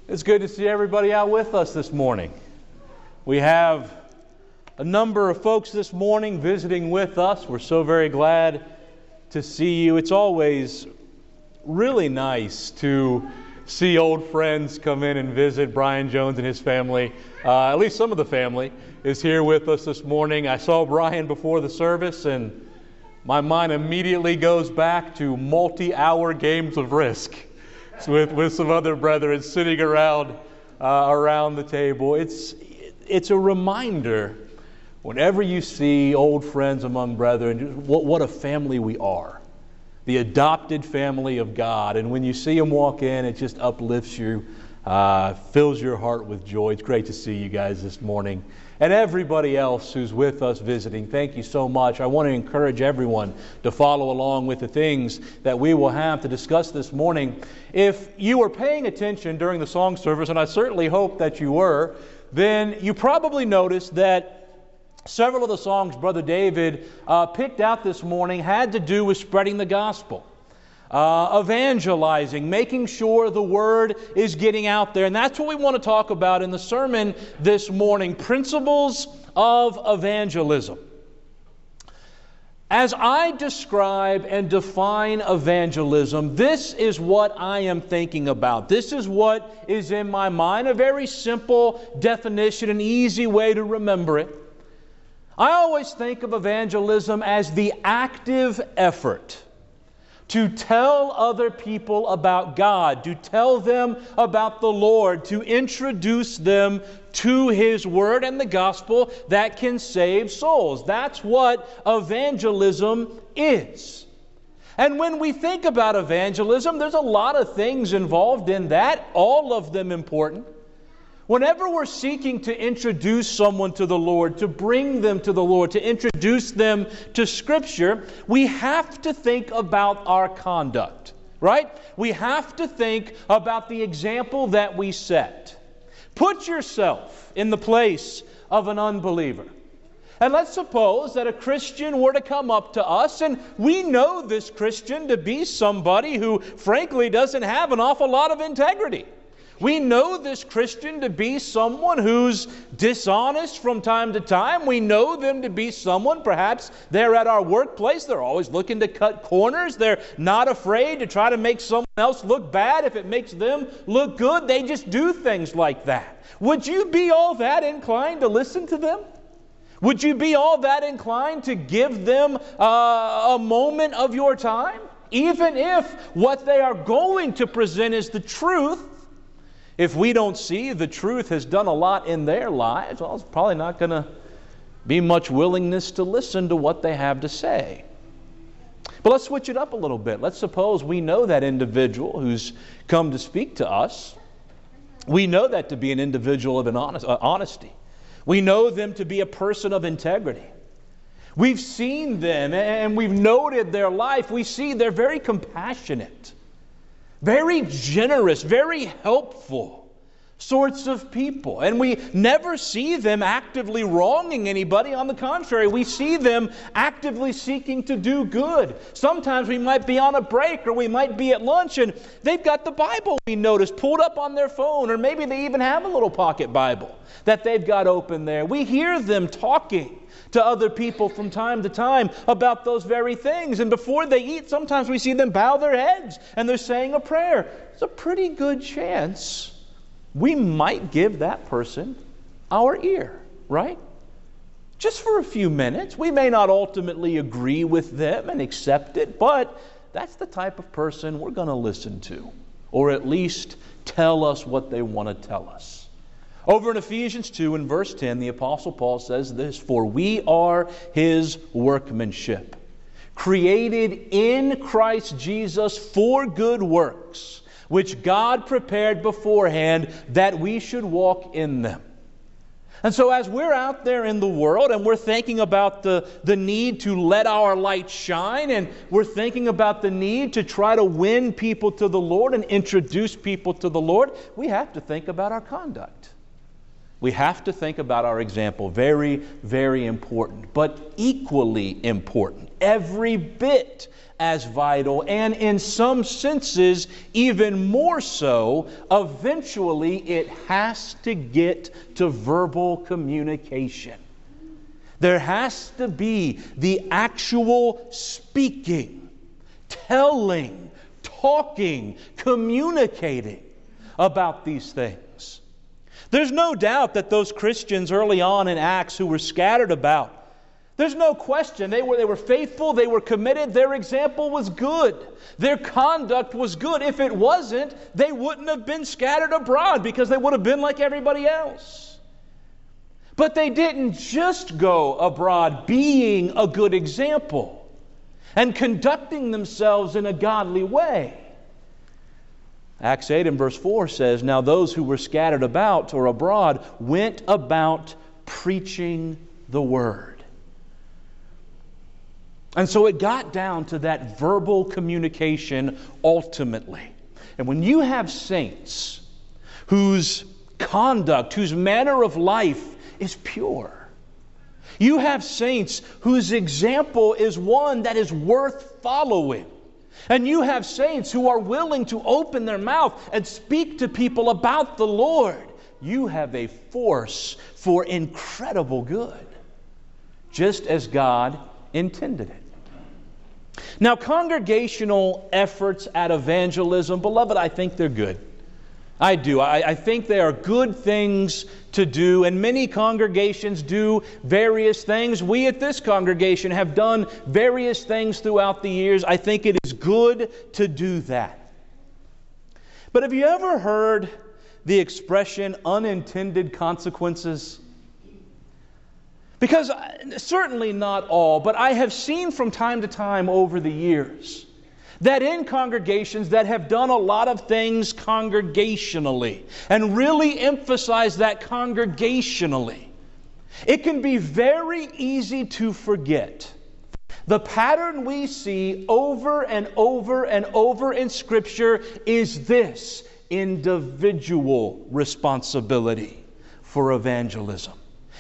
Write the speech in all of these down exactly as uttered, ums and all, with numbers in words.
It's good to see everybody out with us this morning. We have a number of folks this morning visiting with us. We're so very glad to see you. It's always really nice to see old friends come in and visit. Brian Jones and his family, uh, at least some of the family, is here with us this morning. I saw Brian before the service, and my mind immediately goes back to multi-hour games of Risk with, with some other brethren sitting around uh, around the table. It's it's a reminder whenever you see old friends among brethren, what, what a family we are. The adopted family of God. And when you see them walk in, it just uplifts you, uh, fills your heart with joy. It's great to see you guys this morning. And everybody else who's with us visiting, thank you so much. I want to encourage everyone to follow along with the things that we will have to discuss this morning. If you were paying attention during the song service, and I certainly hope that you were, then you probably noticed that several of the songs Brother David uh, picked out this morning had to do with spreading the gospel. Uh, evangelizing, making sure the word is getting out there. And that's what we want to talk about in the sermon this morning, principles of evangelism. As I describe and define evangelism, this is what I am thinking about. This is what is in my mind, a very simple definition, an easy way to remember it. I always think of evangelism as the active effort to tell other people about God, to tell them about the Lord, to introduce them to His Word and the gospel that can save souls. That's what evangelism is. And when we think about evangelism, there's a lot of things involved in that, all of them important. Whenever we're seeking to introduce someone to the Lord, to bring them to the Lord, to introduce them to Scripture, we have to think about our conduct, right? We have to think about the example that we set. Put yourself in the place of an unbeliever. And let's suppose that a Christian were to come up to us, and we know this Christian to be somebody who, frankly, doesn't have an awful lot of integrity. We know this Christian to be someone who's dishonest from time to time. We know them to be someone, perhaps they're at our workplace, they're always looking to cut corners. They're not afraid to try to make someone else look bad if it makes them look good. They just do things like that. Would you be all that inclined to listen to them? Would you be all that inclined to give them uh, a moment of your time? Even if what they are going to present is the truth, if we don't see the truth has done a lot in their lives, well, it's probably not going to be much willingness to listen to what they have to say. But let's switch it up a little bit. Let's suppose we know that individual who's come to speak to us. We know that to be an individual of an honest, uh, honesty. We know them to be a person of integrity. We've seen them and we've noted their life. We see they're very compassionate, very generous, very helpful sorts of people. And we never see them actively wronging anybody. On the contrary, we see them actively seeking to do good. Sometimes we might be on a break or we might be at lunch and they've got the Bible, we notice, pulled up on their phone, or maybe they even have a little pocket Bible that they've got open there. We hear them talking to other people from time to time about those very things. And before they eat, sometimes we see them bow their heads and they're saying a prayer. It's a pretty good chance we might give that person our ear, right? Just for a few minutes. We may not ultimately agree with them and accept it, but that's the type of person we're going to listen to, or at least tell us what they want to tell us. Over in Ephesians two and verse ten, the Apostle Paul says this, "For we are His workmanship, created in Christ Jesus for good works, which God prepared beforehand that we should walk in them." And so as we're out there in the world and we're thinking about the, the need to let our light shine, and we're thinking about the need to try to win people to the Lord and introduce people to the Lord, we have to think about our conduct. We have to think about our example. Very, very important, but equally important. Every bit as vital, and in some senses even more so. Eventually it has to get to verbal communication. There has to be the actual speaking, telling, talking, communicating about these things. There's no doubt that those Christians early on in Acts who were scattered about, there's no question. They were, they were faithful, they were committed, their example was good. Their conduct was good. If it wasn't, they wouldn't have been scattered abroad because they would have been like everybody else. But they didn't just go abroad being a good example and conducting themselves in a godly way. Acts eight and verse four says, "Now those who were scattered about or abroad went about preaching the word." And so it got down to that verbal communication ultimately. And when you have saints whose conduct, whose manner of life is pure, you have saints whose example is one that is worth following, and you have saints who are willing to open their mouth and speak to people about the Lord, you have a force for incredible good, just as God intended it. Now, congregational efforts at evangelism, beloved, I think they're good. I do. I, I think they are good things to do, and many congregations do various things. We at this congregation have done various things throughout the years. I think it is good to do that. But have you ever heard the expression unintended consequences? Because certainly not all, but I have seen from time to time over the years that in congregations that have done a lot of things congregationally and really emphasize that congregationally, it can be very easy to forget. The pattern we see over and over and over in Scripture is this: individual responsibility for evangelism.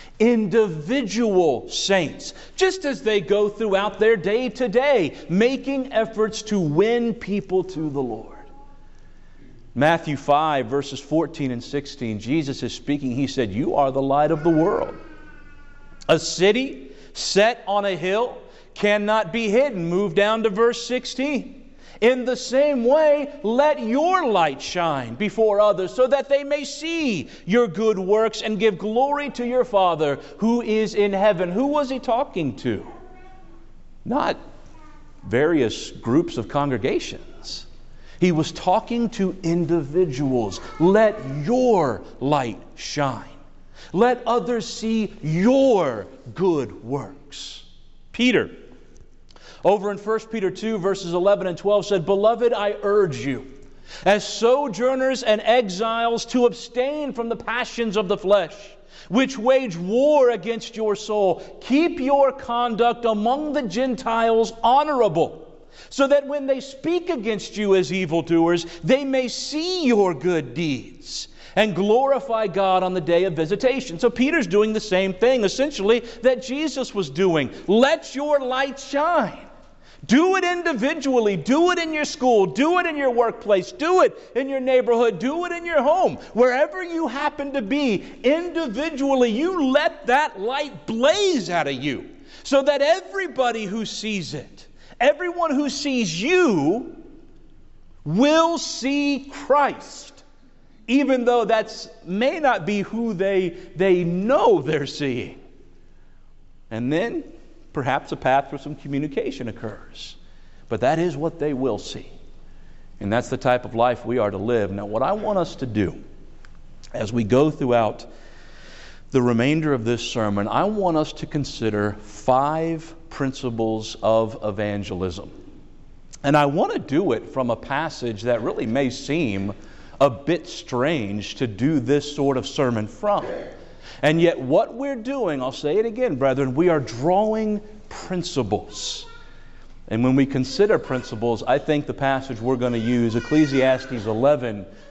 Individual saints, just as they go throughout their day to day, making efforts to win people to the Lord. Matthew five, verses fourteen and sixteen, Jesus is speaking. He said, "You are the light of the world. A city set on a hill cannot be hidden." Move down to verse sixteen. "In the same way, let your light shine before others, so that they may see your good works and give glory to your Father who is in heaven." Who was He talking to? Not various groups of congregations. He was talking to individuals. Let your light shine. Let others see your good works. Peter, over in First Peter two, verses eleven and twelve, said, "Beloved, I urge you, as sojourners and exiles, to abstain from the passions of the flesh, which wage war against your soul. Keep your conduct among the Gentiles honorable, so that when they speak against you as evildoers, they may see your good deeds and glorify God on the day of visitation." So Peter's doing the same thing, essentially, that Jesus was doing. Let your light shine. Do it individually. Do it in your school. Do it in your workplace. Do it in your neighborhood. Do it in your home. Wherever you happen to be, individually, you let that light blaze out of you, so that everybody who sees it, everyone who sees you, will see Christ, even though that may not be who they, they know they're seeing. And then perhaps a path for some communication occurs. But that is what they will see. And that's the type of life we are to live. Now, what I want us to do as we go throughout the remainder of this sermon, I want us to consider five principles of evangelism. And I want to do it from a passage that really may seem a bit strange to do this sort of sermon from. And yet what we're doing, I'll say it again, brethren, we are drawing principles. And when we consider principles, I think the passage we're going to use, Ecclesiastes eleven,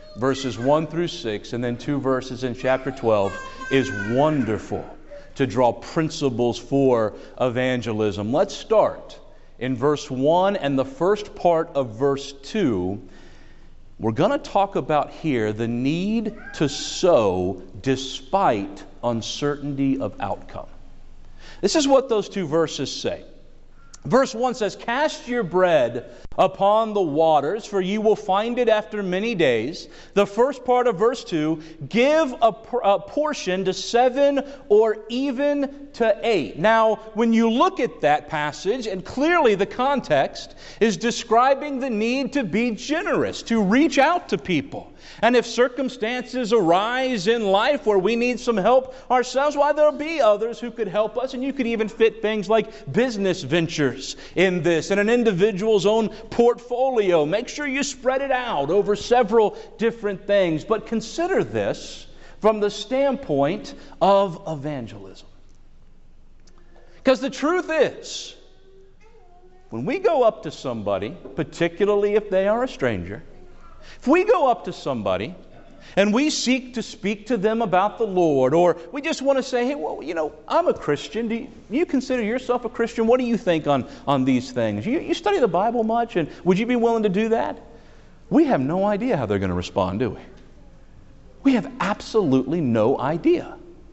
verses one through six, and then two verses in chapter twelve, is wonderful to draw principles for evangelism. Let's start in verse one and the first part of verse two. We're going to talk about here the need to sow despite uncertainty of outcome. This is what those two verses say. Verse one says, "Cast your bread upon the waters, for you will find it after many days." The first part of verse two, "Give a, a portion to seven or even to eight." Now, when you look at that passage, and clearly the context is describing the need to be generous, to reach out to people. And if circumstances arise in life where we need some help ourselves, why, there'll be others who could help us. And you could even fit things like business ventures in this, and an individual's own portfolio. Make sure you spread it out over several different things. But consider this from the standpoint of evangelism. Because the truth is, when we go up to somebody, particularly if they are a stranger, if we go up to somebody and we seek to speak to them about the Lord, or we just want to say, hey, well, you know, I'm a Christian. Do you, do you consider yourself a Christian? What do you think on, on these things? You, you study the Bible much, and would you be willing to do that? We have no idea how they're going to respond, do we? We have absolutely no idea.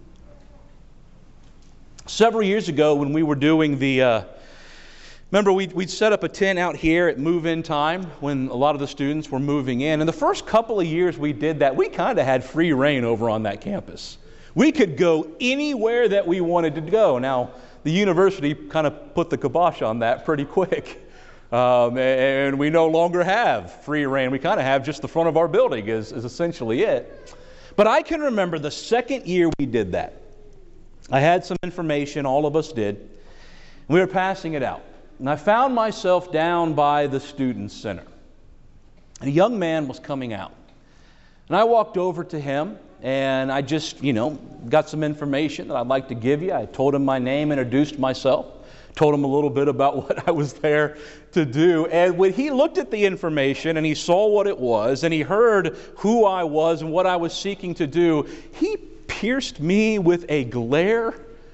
Several years ago when we were doing the... Uh, Remember, we'd, we'd set up a tent out here at move-in time when a lot of the students were moving in. And the first couple of years we did that, we kind of had free reign over on that campus. We could go anywhere that we wanted to go. Now, the university kind of put the kibosh on that pretty quick. Um, and we no longer have free reign. We kind of have just the front of our building is, is essentially it. But I can remember the second year we did that. I had some information, all of us did. We were passing it out. And I found myself down by the Student Center. And a young man was coming out. And I walked over to him, and I just, you know, got some information that I'd like to give you. I told him my name, introduced myself, told him a little bit about what I was there to do. And when he looked at the information and he saw what it was, and he heard who I was and what I was seeking to do, he pierced me with a glare.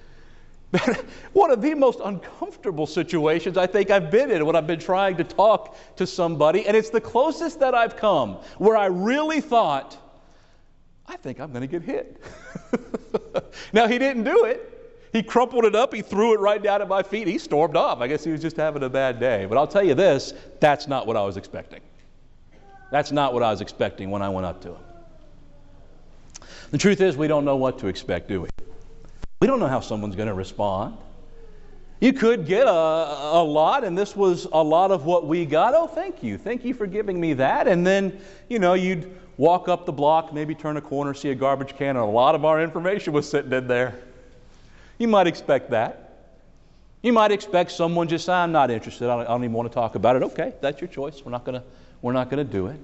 One of the most uncomfortable situations I think I've been in when I've been trying to talk to somebody. And it's the closest that I've come where I really thought, I think I'm going to get hit. Now, he didn't do it. He crumpled it up. He threw it right down at my feet. He stormed off. I guess he was just having a bad day. But I'll tell you this, that's not what I was expecting. That's not what I was expecting when I went up to him. The truth is, we don't know what to expect, do we? We don't know how someone's going to respond. You could get a, a lot, and this was a lot of what we got. Oh, thank you. Thank you for giving me that. And then, you know, you'd walk up the block, maybe turn a corner, see a garbage can, and a lot of our information was sitting in there. You might expect that. You might expect someone just say, I'm not interested. I don't, I don't even want to talk about it. Okay, that's your choice. We're not going to, we're not going to do it.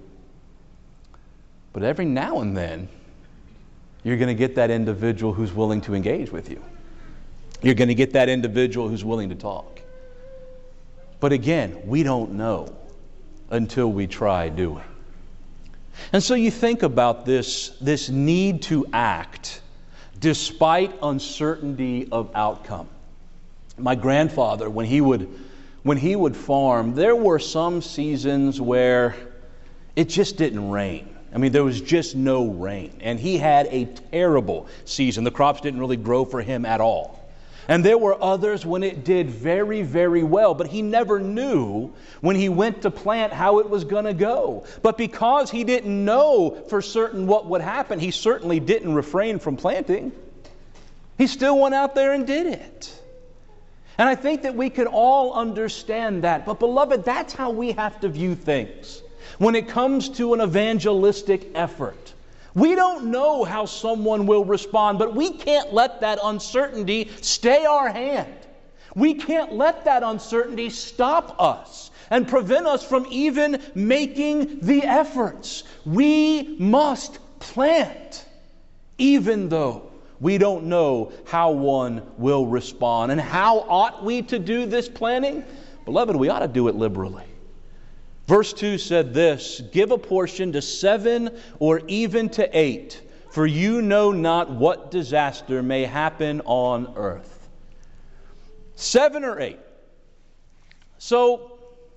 But every now and then, you're going to get that individual who's willing to engage with you. You're going to get that individual who's willing to talk. But again, we don't know until we try, do we? And so you think about this, this need to act despite uncertainty of outcome. My grandfather, when he would, when he would farm, there were some seasons where it just didn't rain. I mean, there was just no rain. And he had a terrible season. The crops didn't really grow for him at all. And there were others when it did very, very well. But he never knew when he went to plant how it was going to go. But because he didn't know for certain what would happen, he certainly didn't refrain from planting. He still went out there and did it. And I think that we can all understand that. But beloved, that's how we have to view things when it comes to an evangelistic effort. We don't know how someone will respond, but we can't let that uncertainty stay our hand. We can't let that uncertainty stop us and prevent us from even making the efforts. We must plant, even though we don't know how one will respond. And how ought we to do this planting? Beloved, we ought to do it liberally. Verse two said this, "Give a portion to seven or even to eight, for you know not what disaster may happen on earth." Seven or eight. So,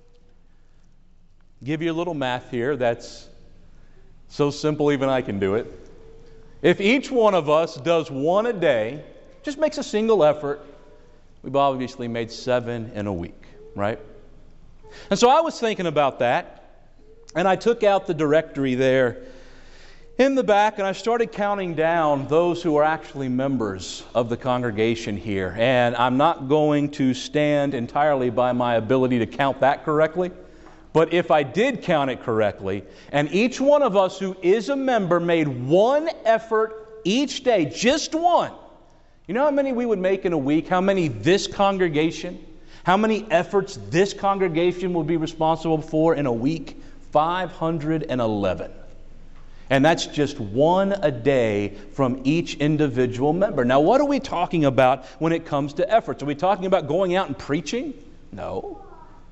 give you a little math here that's so simple even I can do it. If each one of us does one a day, just makes a single effort, we've obviously made seven in a week, right? And so I was thinking about that, and I took out the directory there in the back, and I started counting down those who are actually members of the congregation here. And I'm not going to stand entirely by my ability to count that correctly, but if I did count it correctly, and each one of us who is a member made one effort each day, just one, you know how many we would make in a week? How many this congregation, how many efforts this congregation will be responsible for in a week? five hundred eleven. And that's just one a day from each individual member. Now, what are we talking about when it comes to efforts? Are we talking about going out and preaching? No.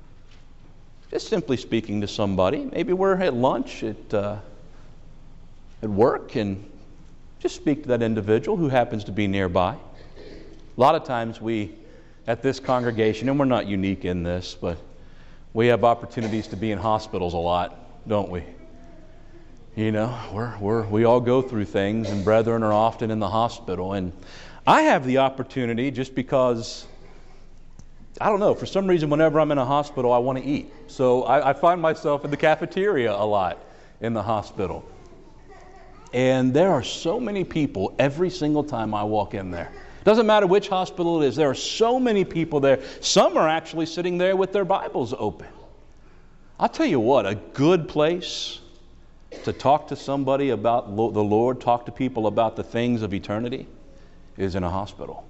Just simply speaking to somebody. Maybe we're at lunch at, uh, at work, and just speak to that individual who happens to be nearby. A lot of times we, at this congregation, and we're not unique in this, but we have opportunities to be in hospitals a lot, don't we? You know, we're, we're, we all go through things, and brethren are often in the hospital. And I have the opportunity just because, I don't know, for some reason whenever I'm in a hospital I want to eat. So I, I find myself in the cafeteria a lot in the hospital. And there are so many people every single time I walk in there. Doesn't matter which hospital it is, there are so many people there. Some are actually sitting there with their Bibles open. I'll tell you what, a good place to talk to somebody about the Lord, talk to people about the things of eternity, is in a hospital.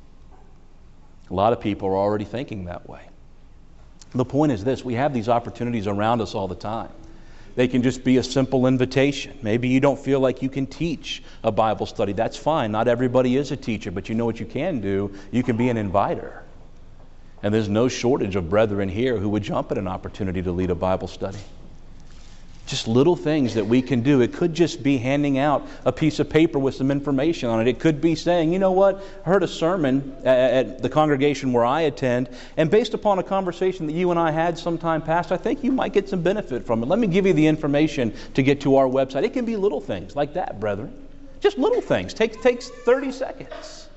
A lot of people are already thinking that way. The point is this, we have these opportunities around us all the time. They can just be a simple invitation. Maybe you don't feel like you can teach a Bible study. That's fine. Not everybody is a teacher, but you know what you can do? You can be an inviter. And there's no shortage of brethren here who would jump at an opportunity to lead a Bible study. Just little things that we can do. It could just be handing out a piece of paper with some information on it. It could be saying, you know what, I heard a sermon at the congregation where I attend, and based upon a conversation that you and I had sometime past, I think you might get some benefit from it. Let me give you the information to get to our website. It can be little things like that, brethren. Just little things. Take, takes thirty seconds.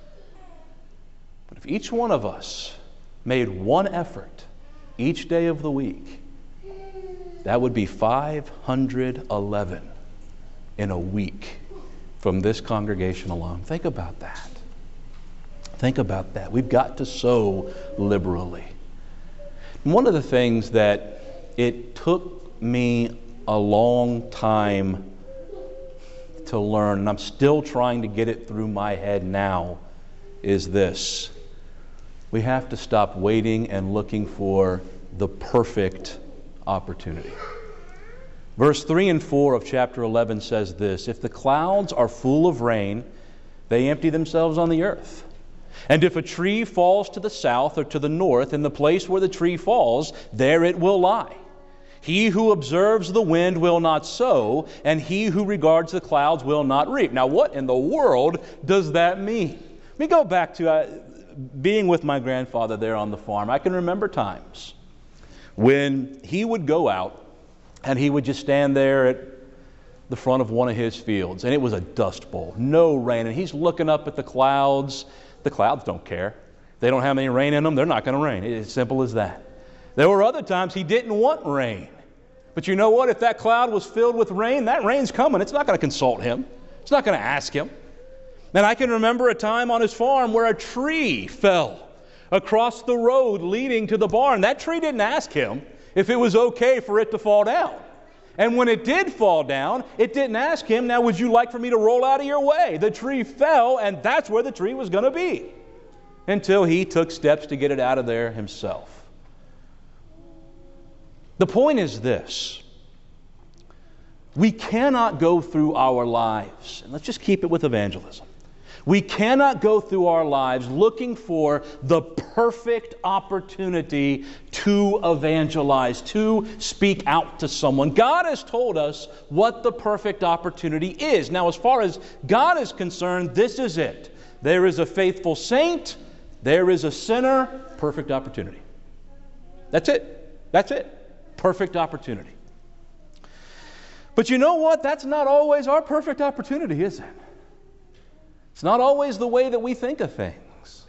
But if each one of us made one effort each day of the week, that would be five hundred eleven in a week from this congregation alone. Think about that. Think about that. We've got to sow liberally. And one of the things that it took me a long time to learn, and I'm still trying to get it through my head now, is this. We have to stop waiting and looking for the perfect opportunity. Verse three and four of chapter eleven says this, "If the clouds are full of rain, they empty themselves on the earth. And if a tree falls to the south or to the north, in the place where the tree falls, there it will lie. He who observes the wind will not sow, and he who regards the clouds will not reap." Now, what in the world does that mean? Let me go back to uh, being with my grandfather there on the farm. I can remember times when he would go out and he would just stand there at the front of one of his fields, and it was a dust bowl, no rain, and he's looking up at the clouds. The clouds don't care. They don't have any rain in them, they're not going to rain. It's as simple as that. There were other times he didn't want rain. But you know what? If that cloud was filled with rain, that rain's coming. It's not going to consult him. It's not going to ask him. And I can remember a time on his farm where a tree fell across the road leading to the barn. That tree didn't ask him if it was okay for it to fall down. And when it did fall down, it didn't ask him, "Now would you like for me to roll out of your way?" The tree fell, and that's where the tree was going to be, until he took steps to get it out of there himself. The point is this. We cannot go through our lives, and let's just keep it with evangelism. We cannot go through our lives looking for the perfect opportunity to evangelize, to speak out to someone. God has told us what the perfect opportunity is. Now, as far as God is concerned, this is it. There is a faithful saint, there is a sinner, perfect opportunity. That's it. That's it. Perfect opportunity. But you know what? That's not always our perfect opportunity, is it? It's not always the way that we think of things.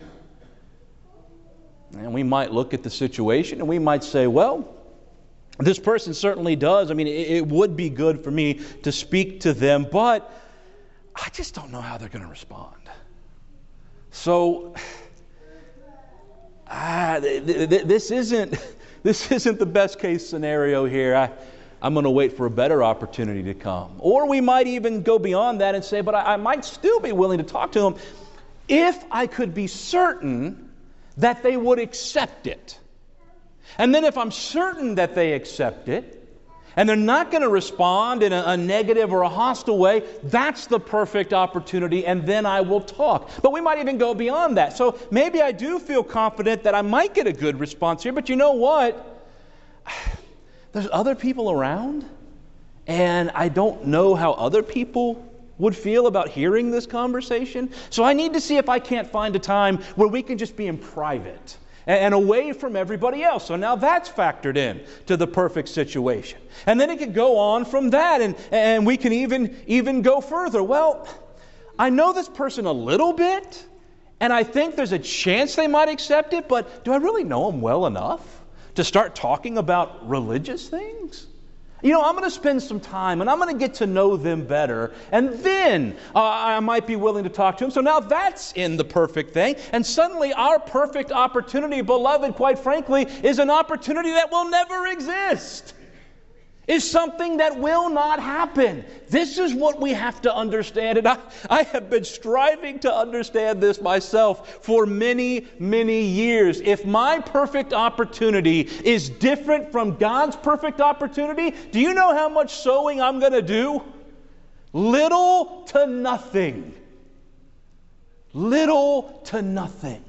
And we might look at the situation and we might say, well, this person certainly does. I mean, it, it would be good for me to speak to them, but I just don't know how they're going to respond. So, ah, th- th- this isn't this isn't the best case scenario here. I, I'm going to wait for a better opportunity to come. Or we might even go beyond that and say, but I, I might still be willing to talk to them if I could be certain that they would accept it. And then if I'm certain that they accept it, and they're not going to respond in a, a negative or a hostile way, that's the perfect opportunity, and then I will talk. But we might even go beyond that. So maybe I do feel confident that I might get a good response here, but you know what? There's other people around, and I don't know how other people would feel about hearing this conversation. So I need to see if I can't find a time where we can just be in private and, and away from everybody else. So now that's factored in to the perfect situation. And then it could go on from that, and, and we can even, even go further. Well, I know this person a little bit, and I think there's a chance they might accept it, but do I really know them well enough to start talking about religious things? You know, I'm going to spend some time and I'm going to get to know them better, and then uh, I might be willing to talk to them. So now that's in the perfect thing. And suddenly our perfect opportunity, beloved, quite frankly, is an opportunity that will never exist. Is something that will not happen. This is what we have to understand. And I, I have been striving to understand this myself for many, many years. If my perfect opportunity is different from God's perfect opportunity, do you know how much sowing I'm going to do? Little to nothing. Little to nothing.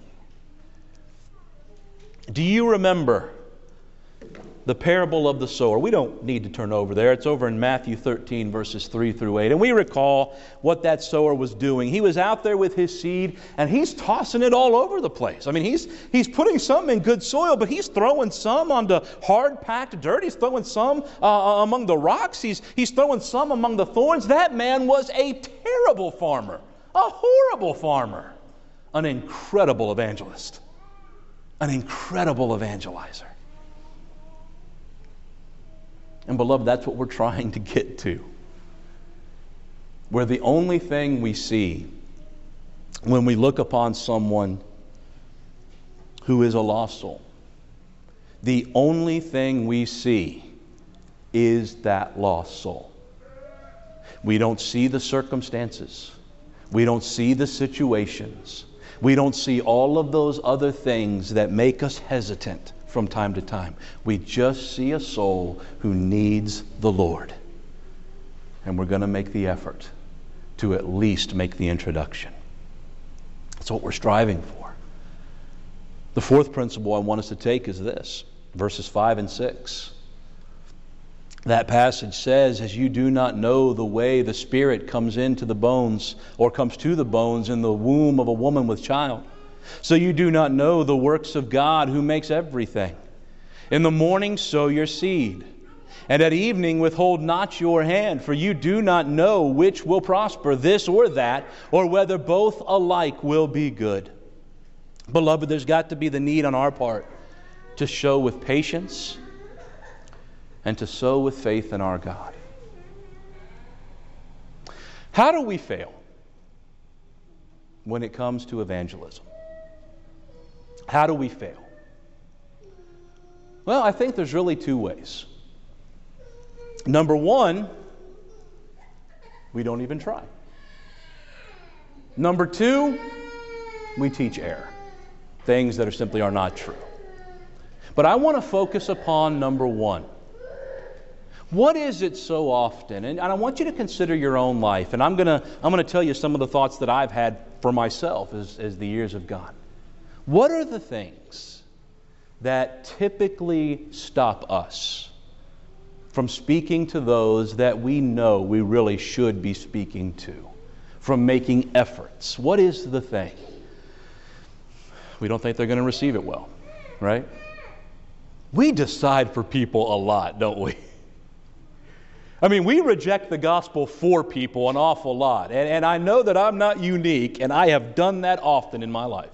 Do you remember the parable of the sower? We don't need to turn over there. It's over in Matthew thirteen, verses three through eight. And we recall what that sower was doing. He was out there with his seed, and he's tossing it all over the place. I mean, he's he's putting some in good soil, but he's throwing some onto hard-packed dirt. He's throwing some uh, among the rocks. He's, he's throwing some among the thorns. That man was a terrible farmer, a horrible farmer, an incredible evangelist, an incredible evangelizer. And beloved, that's what we're trying to get to. Where the only thing we see when we look upon someone who is a lost soul, the only thing we see is that lost soul. We don't see the circumstances. We don't see the situations. We don't see all of those other things that make us hesitant from time to time. We just see a soul who needs the Lord. And we're going to make the effort to at least make the introduction. That's what we're striving for. The fourth principle I want us to take is this, verses five and six. That passage says, as you do not know the way the Spirit comes into the bones, or comes to the bones in the womb of a woman with child, so you do not know the works of God who makes everything. In the morning sow your seed, and at evening withhold not your hand, for you do not know which will prosper, this or that, or whether both alike will be good. Beloved, there's got to be the need on our part to show with patience and to sow with faith in our God. How do we fail when it comes to evangelism? How do we fail? Well, I think there's really two ways. Number one, we don't even try. Number two, we teach error, things that are simply are not true. But I want to focus upon number one. What is it so often? And I want you to consider your own life. And I'm going to I'm going to tell you some of the thoughts that I've had for myself as, as the years have gone. What are the things that typically stop us from speaking to those that we know we really should be speaking to, from making efforts? What is the thing? We don't think they're going to receive it well, right? We decide for people a lot, don't we? I mean, we reject the gospel for people an awful lot. And, and I know that I'm not unique, and I have done that often in my life.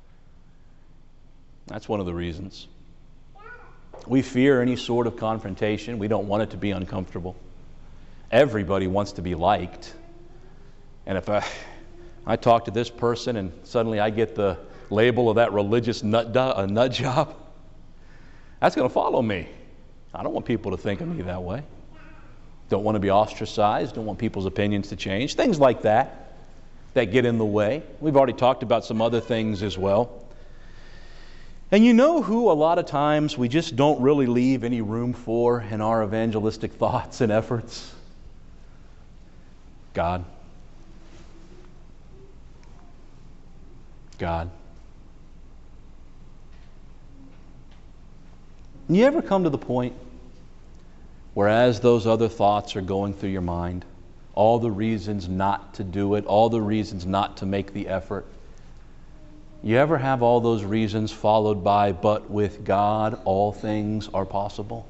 That's one of the reasons. We fear any sort of confrontation. We don't want it to be uncomfortable. Everybody wants to be liked. And if I, I talk to this person and suddenly I get the label of that religious nut, do, a nut job, that's going to follow me. I don't want people to think of me that way. Don't want to be ostracized. Don't want people's opinions to change. Things like that that get in the way. We've already talked about some other things as well. And you know who a lot of times we just don't really leave any room for in our evangelistic thoughts and efforts? God. God. You ever come to the point where as those other thoughts are going through your mind, all the reasons not to do it, all the reasons not to make the effort, you ever have all those reasons followed by, but with God all things are possible?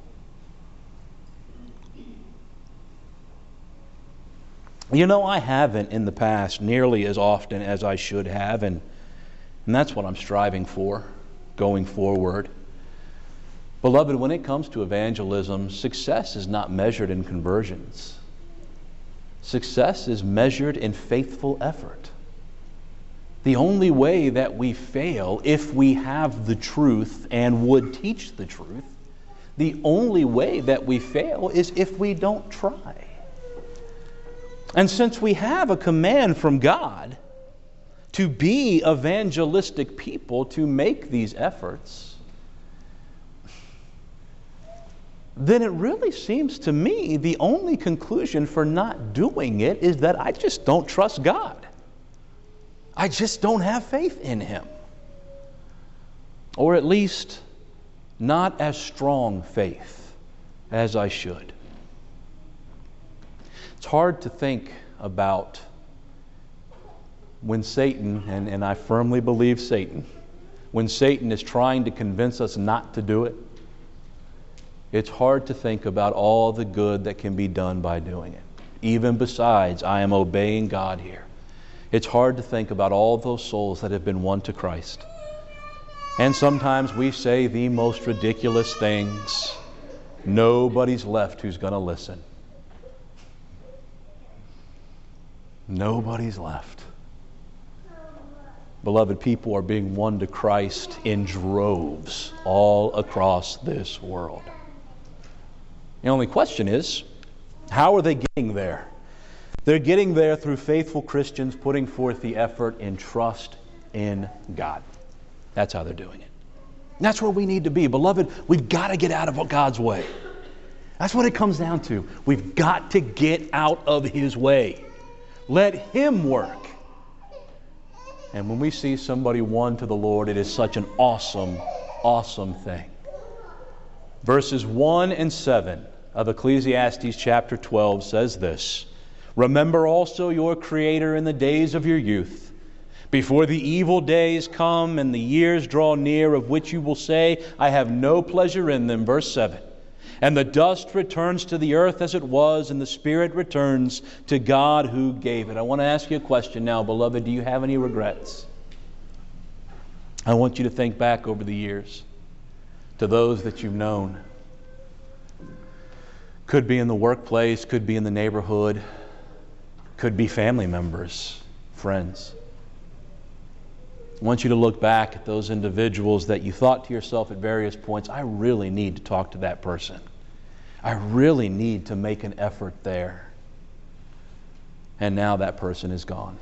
You know, I haven't in the past nearly as often as I should have, and, and that's what I'm striving for going forward. Beloved, when it comes to evangelism, success is not measured in conversions. Success is measured in faithful effort. The only way that we fail, if we have the truth and would teach the truth, the only way that we fail is if we don't try. And since we have a command from God to be evangelistic people, to make these efforts, then it really seems to me the only conclusion for not doing it is that I just don't trust God. I just don't have faith in Him. Or at least not as strong faith as I should. It's hard to think about when Satan, and, and I firmly believe Satan, when Satan is trying to convince us not to do it. It's hard to think about all the good that can be done by doing it. Even besides, I am obeying God here. It's hard to think about all those souls that have been won to Christ. And sometimes we say the most ridiculous things. Nobody's left who's going to listen. Nobody's left. Beloved, people are being won to Christ in droves all across this world. The only question is, how are they getting there? They're getting there through faithful Christians putting forth the effort in trust in God. That's how they're doing it. And that's where we need to be. Beloved, we've got to get out of God's way. That's what it comes down to. We've got to get out of His way. Let Him work. And when we see somebody won to the Lord, it is such an awesome, awesome thing. Verses one and seven of Ecclesiastes chapter twelve says this: Remember also your Creator in the days of your youth, before the evil days come and the years draw near, of which you will say, I have no pleasure in them. Verse seven. And the dust returns to the earth as it was, and the spirit returns to God who gave it. I want to ask you a question now, beloved. Do you have any regrets? I want you to think back over the years to those that you've known. Could be in the workplace, could be in the neighborhood, could be family members, friends. I want you to look back at those individuals that you thought to yourself at various points, I really need to talk to that person. I really need to make an effort there. And now that person is gone.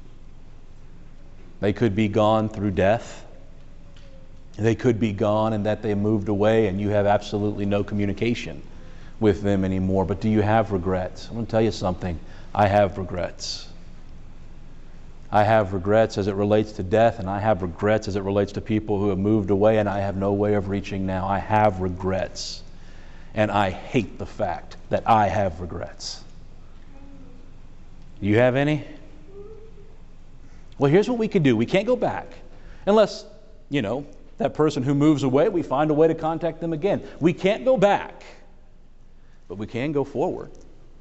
They could be gone through death. They could be gone in that they moved away and you have absolutely no communication with them anymore. But do you have regrets? I'm going to tell you something. I have regrets. I have regrets as it relates to death, and I have regrets as it relates to people who have moved away and I have no way of reaching now. I have regrets. And I hate the fact that I have regrets. You have any? Well, here's what we can do. We can't go back unless, you know, that person who moves away, we find a way to contact them again. We can't go back, but we can go forward.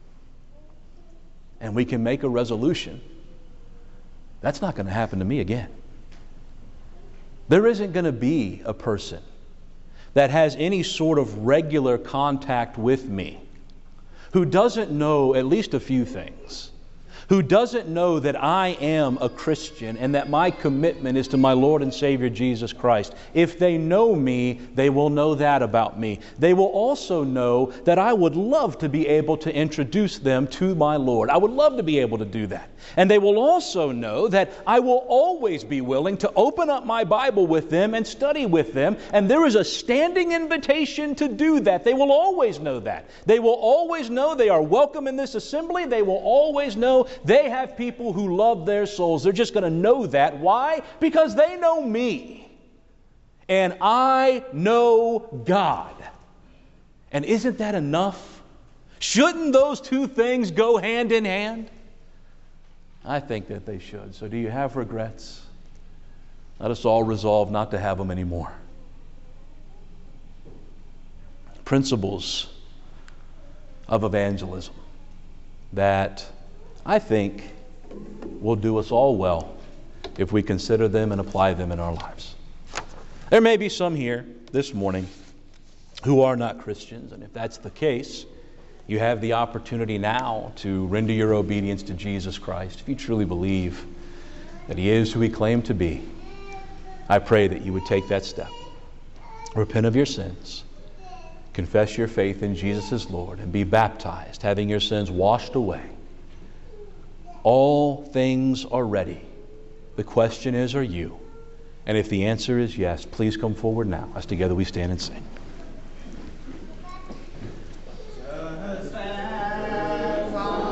And we can make a resolution. That's not going to happen to me again. There isn't going to be a person that has any sort of regular contact with me who doesn't know at least a few things, who doesn't know that I am a Christian and that my commitment is to my Lord and Savior Jesus Christ. If they know me, they will know that about me. They will also know that I would love to be able to introduce them to my Lord. I would love to be able to do that. And they will also know that I will always be willing to open up my Bible with them and study with them. And there is a standing invitation to do that. They will always know that. They will always know they are welcome in this assembly. They will always know they have people who love their souls. They're just going to know that. Why? Because they know me. And I know God. And isn't that enough? Shouldn't those two things go hand in hand? I think that they should. So do you have regrets? Let us all resolve not to have them anymore. Principles of evangelism that I think will do us all well if we consider them and apply them in our lives. There may be some here this morning who are not Christians, and if that's the case, you have the opportunity now to render your obedience to Jesus Christ. If you truly believe that He is who He claimed to be, I pray that you would take that step. Repent of your sins, confess your faith in Jesus as Lord, and be baptized, having your sins washed away. All things are ready. The question is, are you? And if the answer is yes, please come forward now as together we stand and sing.